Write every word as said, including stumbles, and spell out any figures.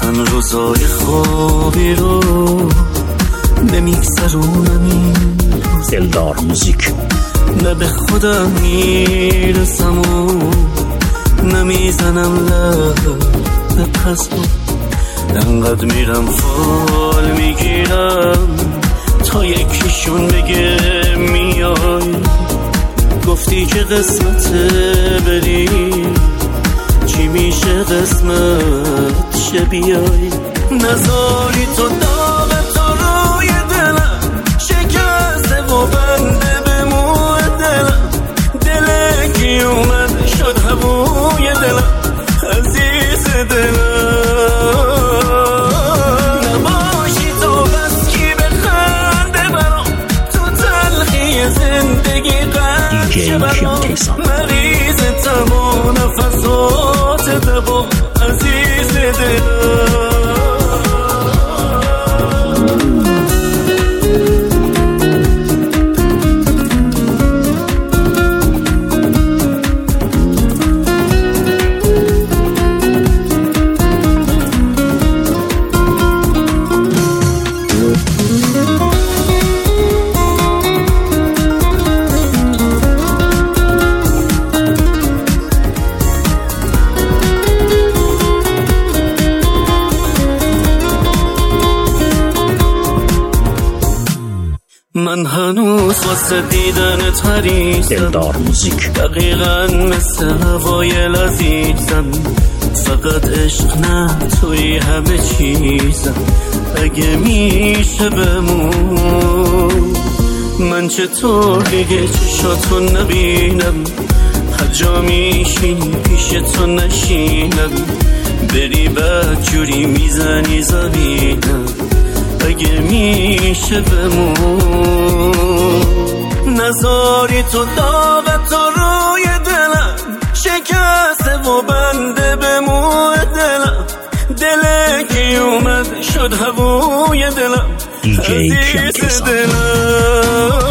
من روزای خوابی رو نمیگذرونم این دلدار موزیک. نه به خودم میرسم و نمیزنم لب به قصد، انقدر میرم فال میگیرم تا یکیشون بگه میای. گفتی که قسمت بری چی میشه قسمت شه بیای. نذاری تو داغ تو روی دلم شکسته و بنده به موه دلم. دل کی اومد شد هووی دلم عزیز دلم. نباشی تو بس کی بخنده برام تو تلخی زندگی قد شه برام. مریض تمام نفسات دبا عزیز دلم. من هنوز واسه دیدن تریزم دلدار موزیک. دقیقاً مثل هوای لذیذم، فقط عشق نه توی همه چیزم. اگه میشه بمون من چطور دیگه چشاتو نبینم، هر جا میشینی پیش تو نشینم، بری بد جوری میزنی زمینم. اگه میشه بمون نذاری تو داغ تو روی دلم شکسته و بنده به موه دلم. دل کی اومد شد هووی دلم عزیز دلم.